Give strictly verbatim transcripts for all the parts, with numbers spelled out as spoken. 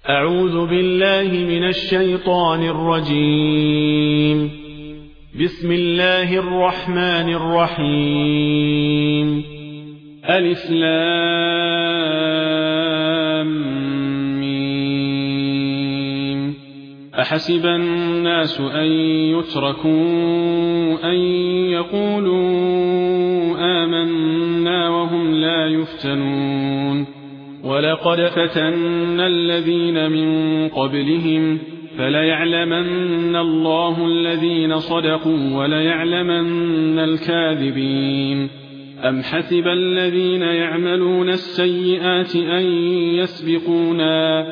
أعوذ بالله من الشيطان الرجيم. بسم الله الرحمن الرحيم. ألف لام ميم. أحسب الناس أن يتركوا أن يقولوا آمنا وهم لا يفتنون. ولقد فتنا الذين من قبلهم فليعلمن الله الذين صدقوا وليعلمن الكاذبين. أم حسب الذين يعملون السيئات أن يسبقونا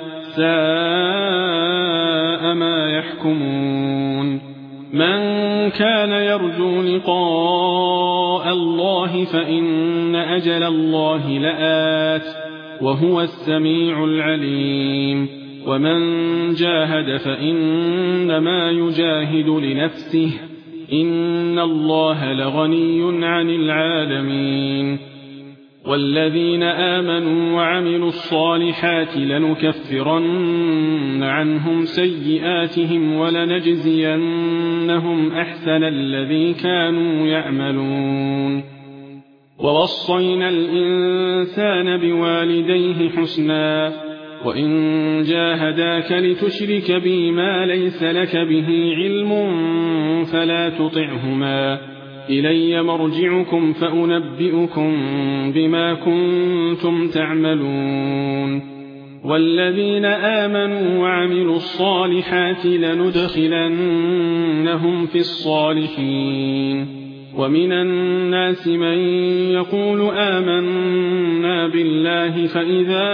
ساء ما يحكمون. من كان يرجو لقاء الله فإن أجل الله لآت وهو السميع العليم. ومن جاهد فإنما يجاهد لنفسه إن الله لغني عن العالمين. والذين آمنوا وعملوا الصالحات لنكفرن عنهم سيئاتهم ولنجزينهم أحسن الذي كانوا يعملون. ووصينا الإنسان بوالديه حسنا وإن جاهداك لتشرك بي ما ليس لك به علم فلا تطعهما إلي مرجعكم فأنبئكم بما كنتم تعملون. والذين آمنوا وعملوا الصالحات لندخلنهم في الصالحين. ومن الناس من يقول آمنا بالله فإذا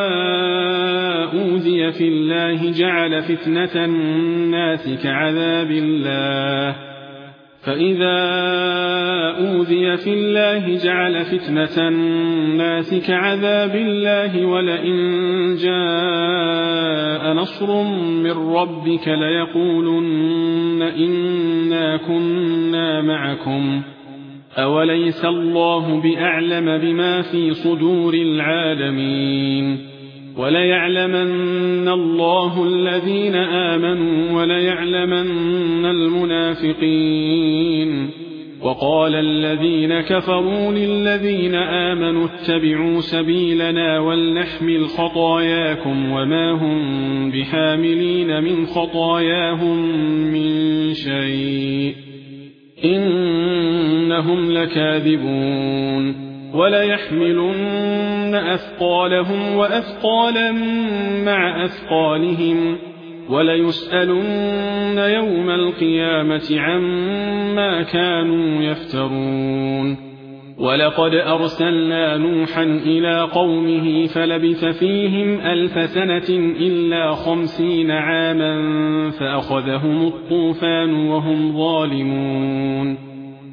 أوذي في الله جعل فتنة الناس كعذاب الله فإذا أوذي في الله جعل فتنة الناس كعذاب الله ولئن جاء نصر من ربك ليقولن إنا كنا معكم أوليس الله بأعلم بما في صدور العالمين. وليعلمن الله الذين آمنوا وليعلمن المنافقين. وقال الذين كفروا للذين آمنوا اتبعوا سبيلنا ولنحمل خطاياكم وما هم بحاملين من خطاياهم من شيء إنهم لكاذبون. وليحملن أثقالهم وأثقالا مع أثقالهم وليسألن يوم القيامة عما كانوا يفترون. ولقد أرسلنا نوحا إلى قومه فلبث فيهم ألف سنة إلا خمسين عاما فأخذهم الطوفان وهم ظالمون.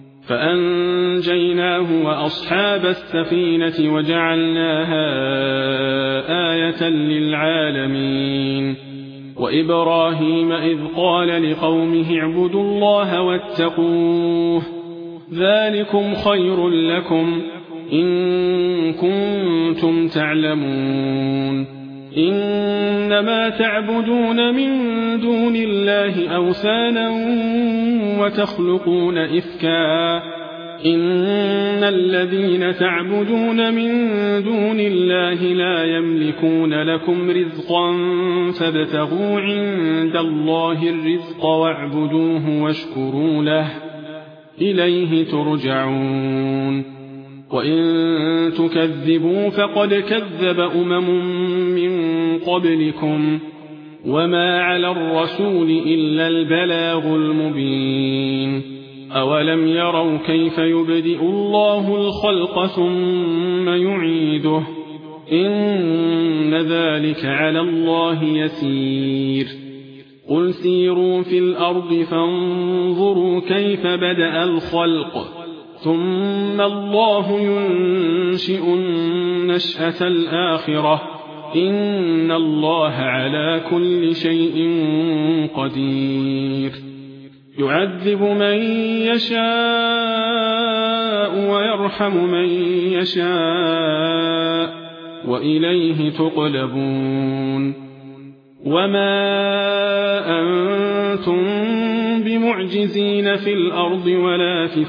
فأنجيناه وأصحاب السفينة وجعلناها آية للعالمين. وإبراهيم إذ قال لقومه اعبدوا الله واتقوه ذلكم خير لكم إن كنتم تعلمون. إنما تعبدون من دون الله أوثانا وتخلقون إفكا إن الذين تعبدون من دون الله لا يملكون لكم رزقا فابتغوا عند الله الرزق واعبدوه واشكروا له إليه ترجعون. وإن تكذبوا فقد كذب أمم من قبلكم وما على الرسول إلا البلاغ المبين. أولم يروا كيف يبدئ الله الخلق ثم يعيده إن ذلك على الله يسير. قل سيروا في الأرض فانظروا كيف بدأ الخلق ثم الله ينشئ النشأة الآخرة إن الله على كل شيء قدير. يعذب من يشاء ويرحم من يشاء وإليه تقلبون. وما أنتم بمعجزين في الأرض ولا في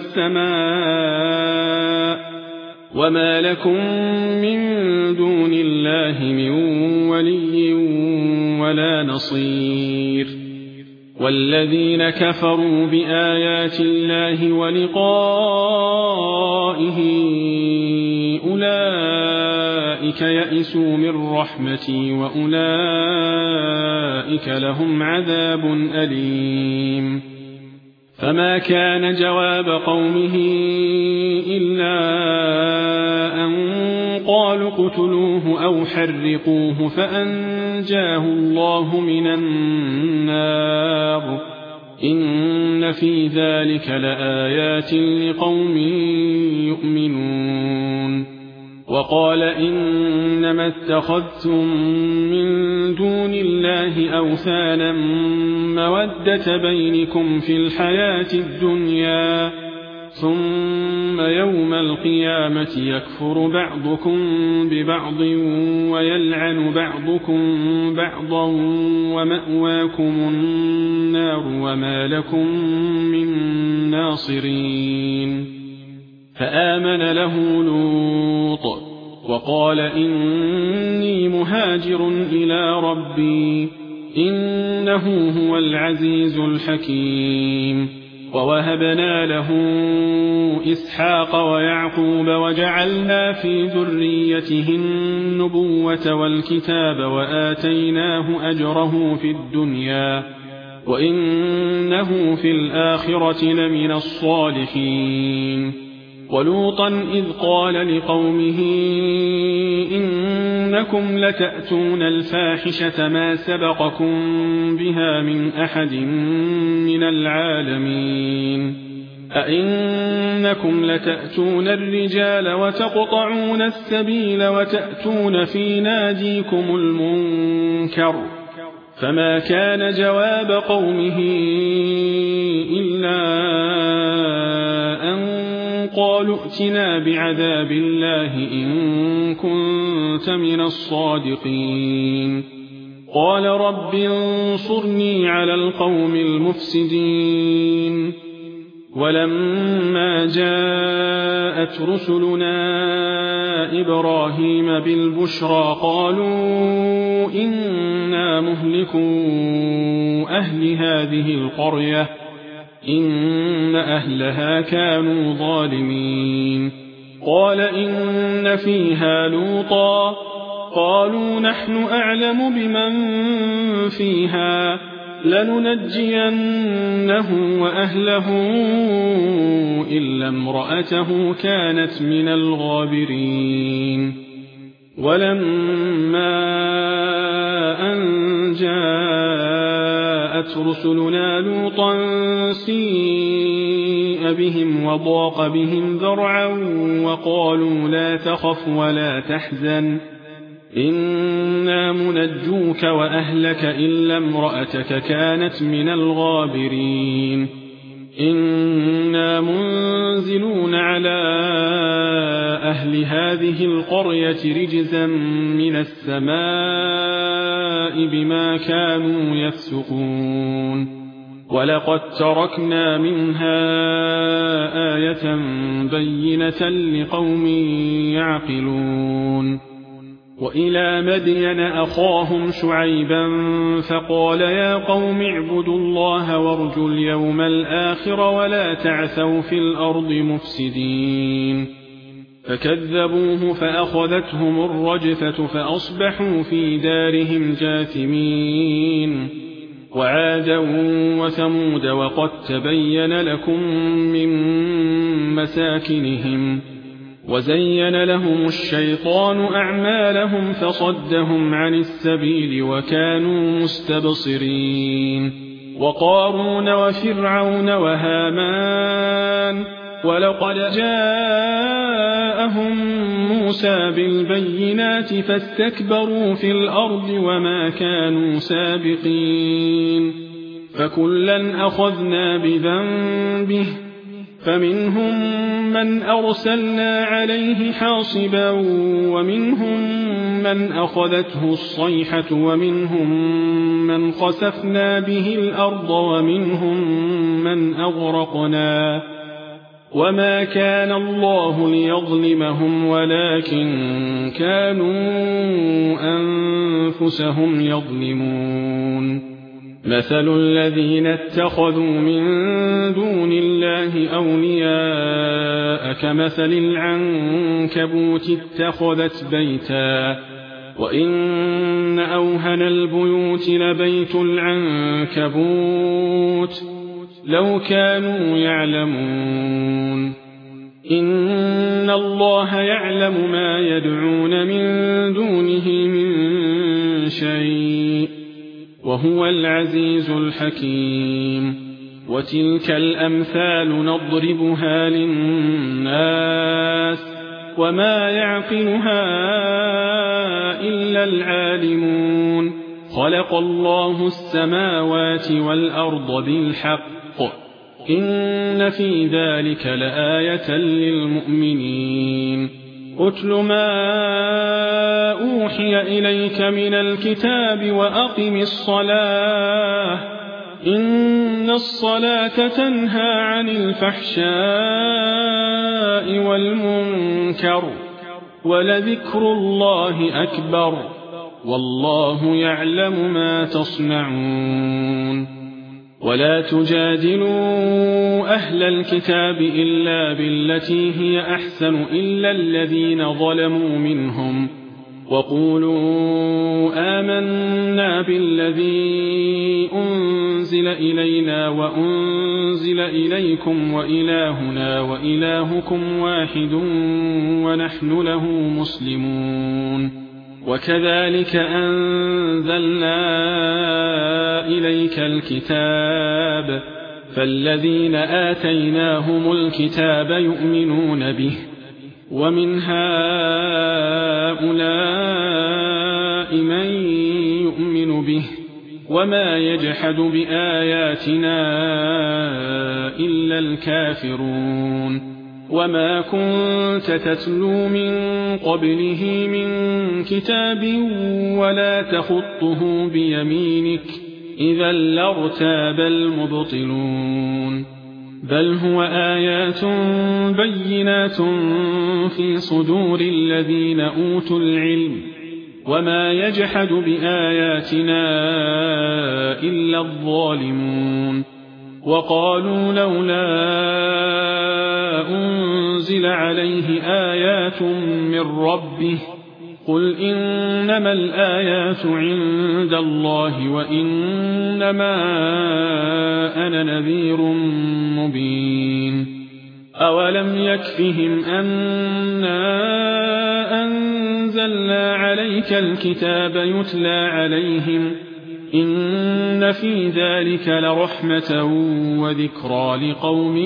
السماء وما لكم من دون الله من ولي ولا نصير والذين كفروا بآيات الله ولقائه أولئك يئسوا من رحمتي وأولئك لهم عذاب أليم فما كان جواب قومه إلا أن قالوا اقتلوه أو حرقوه فأنجاه الله من النار إن في ذلك لآيات لقوم يؤمنون وقال إنما اتخذتم من دون الله أوثانا مودة بينكم في الحياة الدنيا ثم يوم القيامة يكفر بعضكم ببعض ويلعن بعضكم بعضا ومأواكم النار وما لكم من ناصرين فآمن له لوط وقال إني مهاجر إلى ربي إنه هو العزيز الحكيم ووهبنا له إسحاق ويعقوب وجعلنا في ذريته النبوة والكتاب وآتيناه أجره في الدنيا وإنه في الآخرة لمن الصالحين ولوطا إذ قال لقومه إنكم لتأتون الفاحشة ما سبقكم بها من أحد من العالمين أئنكم لتأتون الرجال وتقطعون السبيل وتأتون في ناديكم المنكر فما كان جواب قومه إلا أن قالوا ائتنا بعذاب الله إن كنت من الصادقين قال رب انصرني على القوم المفسدين ولما جاءت رسلنا إبراهيم بالبشرى قالوا إنا مهلكو أهل هذه القرية إن أهلها كانوا ظالمين قال إن فيها لوطا قالوا نحن أعلم بمن فيها لننجينه وأهله إلا امرأته كانت من الغابرين ولما أن جاءت رسلنا لوطا سيء بهم وضاق بهم ذرعا وقالوا لا تخف ولا تحزن إنا منجوك وأهلك إلا امرأتك كانت من الغابرين إنا منزلون على أهل هذه القرية رجزا من السماء بما كانوا يفسقون ولقد تركنا منها آية بينة لقوم يعقلون وإلى مدين أخاهم شعيبا فقال يا قوم اعبدوا الله وارجوا اليوم الآخر ولا تعثوا في الأرض مفسدين فكذبوه فأخذتهم الرجفة فأصبحوا في دارهم جاثمين وعادا وثمود وقد تبين لكم من مساكنهم وزين لهم الشيطان أعمالهم فصدهم عن السبيل وكانوا مستبصرين وقارون وفرعون وهامان ولقد جاءهم موسى بالبينات فاستكبروا في الأرض وما كانوا سابقين فكلا أخذنا بذنبه فمنهم من أرسلنا عليه حاصبا ومنهم من أخذته الصيحة ومنهم من خسفنا به الأرض ومنهم من أغرقنا وما كان الله ليظلمهم ولكن كانوا أنفسهم يظلمون مثل الذين اتخذوا من دون الله أولياء كمثل العنكبوت اتخذت بيتا وإن أوهن البيوت لبيت العنكبوت لو كانوا يعلمون إن الله يعلم ما يدعون من دونه من شيء وهو العزيز الحكيم وتلك الأمثال نضربها للناس وما يعقلها إلا العالمون خلق الله السماوات والأرض بالحق إن في ذلك لآية للمؤمنين أتل ما أوحي إليك من الكتاب وأقم الصلاة إن الصلاة تنهى عن الفحشاء والمنكر ولذكر الله أكبر والله يعلم ما تصنعون ولا تجادلوا أهل الكتاب إلا بالتي هي أحسن إلا الذين ظلموا منهم وقولوا آمنا بالذي أنزل إلينا وأنزل إليكم وإلهنا وإلهكم واحد ونحن له مسلمون وكذلك أنزلنا إليك الكتاب فالذين آتيناهم الكتاب يؤمنون به ومن هؤلاء من يؤمن به وما يجحد بآياتنا إلا الكافرون وما كنت تتلو من قبله من كتاب ولا تخطه بيمينك إذا لارتاب المبطلون بل هو آيات بينات في صدور الذين أوتوا العلم وما يجحد بآياتنا إلا الظالمون وقالوا لولا أنزل عليه آيات من ربه قل إنما الآيات عند الله وإنما أنا نذير مبين أولم يكفهم أنا أنزلنا عليك الكتاب يتلى عليهم إن في ذلك لرحمة وذكرى لقوم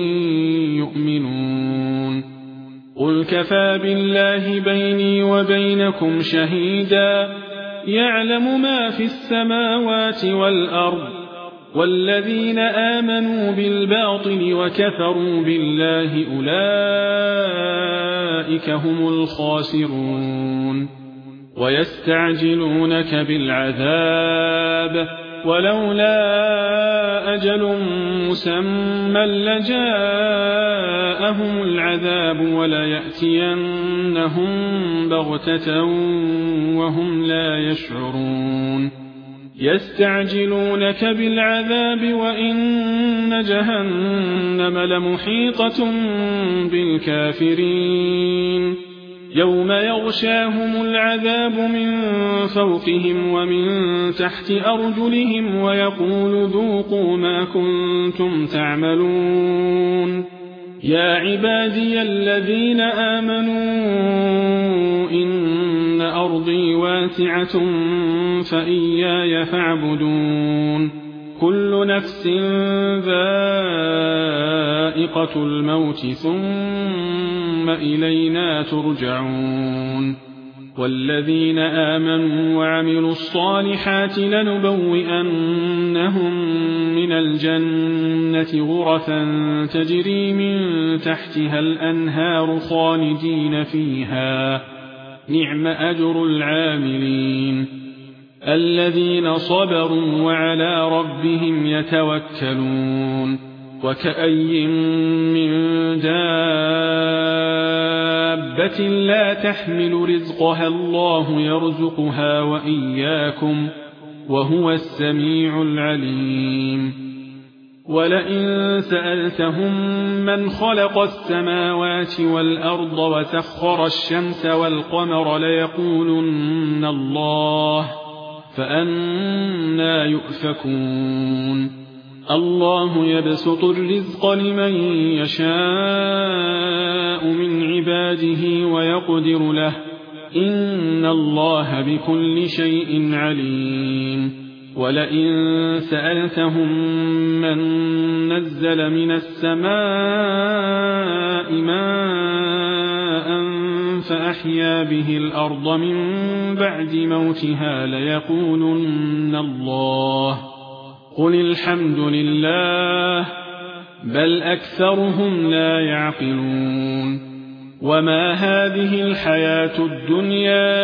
يؤمنون قل كفى بالله بيني وبينكم شهيدا يعلم ما في السماوات والأرض والذين آمنوا بالباطل وكفروا بالله أولئك هم الخاسرون ويستعجلونك بالعذاب ولولا أجل مسمى لجاءهم العذاب وليأتينهم بغتة وهم لا يشعرون يستعجلونك بالعذاب وإن جهنم لمحيطة بالكافرين يوم يغشاهم العذاب من فوقهم ومن تحت أرجلهم ويقول ذوقوا ما كنتم تعملون يا عبادي الذين آمنوا إن أرضي واسعة فإياي فاعبدون كل نفس ذائقة الموت ثم إلينا ترجعون والذين آمنوا وعملوا الصالحات لنبوئنهم من الجنة غرفا تجري من تحتها الأنهار خالدين فيها نعم أجر العاملين الذين صبروا وعلى ربهم يتوكلون وكأي من دابة لا تحمل رزقها الله يرزقها وإياكم وهو السميع العليم ولئن سألتهم من خلق السماوات والأرض وسخر الشمس والقمر ليقولن الله فأنى يؤفكون الله يبسط الرزق لمن يشاء من عباده ويقدر له إن الله بكل شيء عليم ولئن سألتهم من نزل من السماء ماء فأحيا به الأرض من بعد موتها ليقولن الله قل الحمد لله بل أكثرهم لا يعقلون وما هذه الحياة الدنيا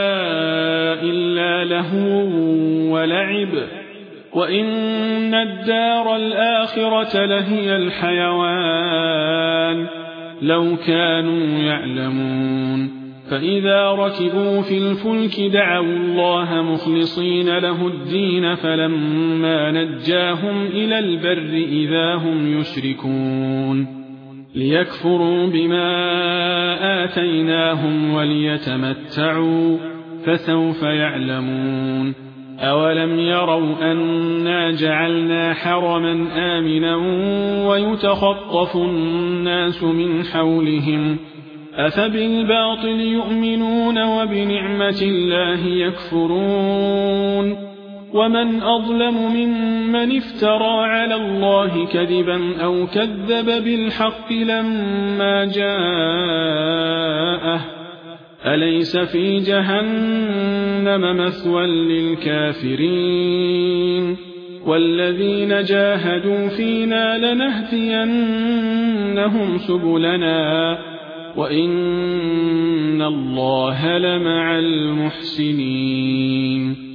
إلا لهو ولعب وإن الدار الآخرة لهي الحيوان لو كانوا يعلمون فإذا ركبوا في الفلك دعوا الله مخلصين له الدين فلما نجاهم إلى البر إذا هم يشركون ليكفروا بما آتيناهم وليتمتعوا فسوف يعلمون أولم يروا أنا جعلنا حرما آمنا ويتخطف الناس من حولهم أفبالباطل يؤمنون وبنعمة الله يكفرون ومن أظلم ممن افترى على الله كذبا أو كذب بالحق لما جاءه أليس في جهنم مثوى للكافرين والذين جاهدوا فينا لنهدينهم سبلنا وإن الله لمع المحسنين